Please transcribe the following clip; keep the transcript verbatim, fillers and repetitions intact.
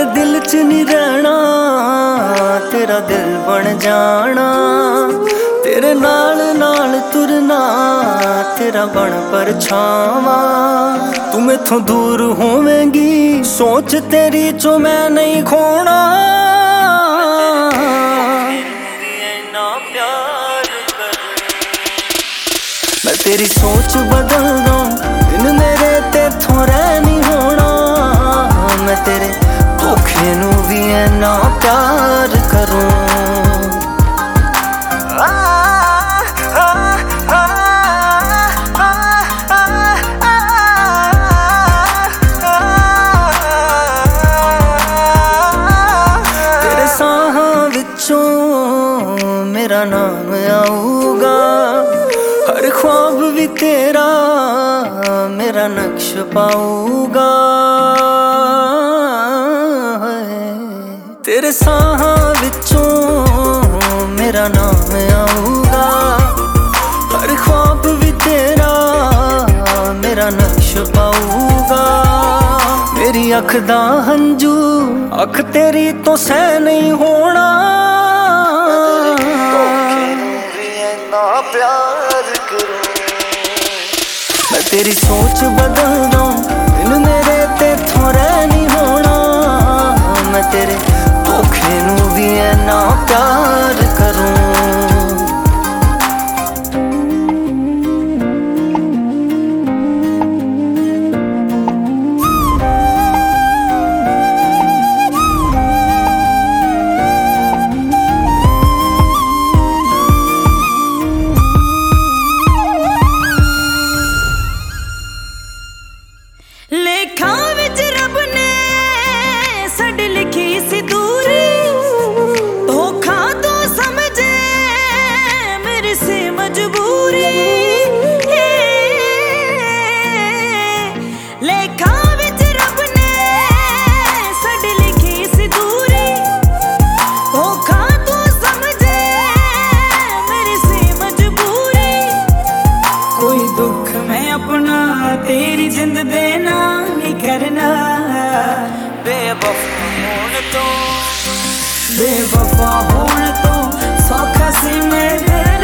तेरे दिल च नहीं रहना, तेरा दिल बन जाना। तेरे नाल नाल तुरना, तेरा बन परछावा। तू मैथों दूर होवेंगी, सोच तेरी चो मैं नहीं खोना। मैं तेरी सोच बदल दूं, बिन मेरे तेथों रह नहीं होना। मैं तेरे धोखे नू भी इन्ना प्यार करूं। तेरे साहां विचों मेरा नाम आऊगा, हर ख्वाब भी तेरा मेरा नक्श पाऊगा। तेरे साहां विचों मेरा नाम आऊगा, हर ख्वाब भी तेरा मेरा नक्श पाऊगा। मेरी अख दा हंजू अख तेरी तो सह नहीं होना। प्यार मैं तेरी सोच बदल दूं, बिन मेरे तेथों रह नहीं होना। मैं तेरे धोखे नू भी इन्ना प्यार करूं। लेखा विच रब ने साडी लिखी सी दूरी, धोखा तू समझे मेरी सी मजबूरी। लेखा विच रब ने साडी लिखी सी दूरी, धोखा तू समझे मेरी सी मजबूरी। कोई दुख मैं अपना तेरी जिंद देना नहीं करना। बेवफा होने तो बेवफा होने तो सौखा सी मेरे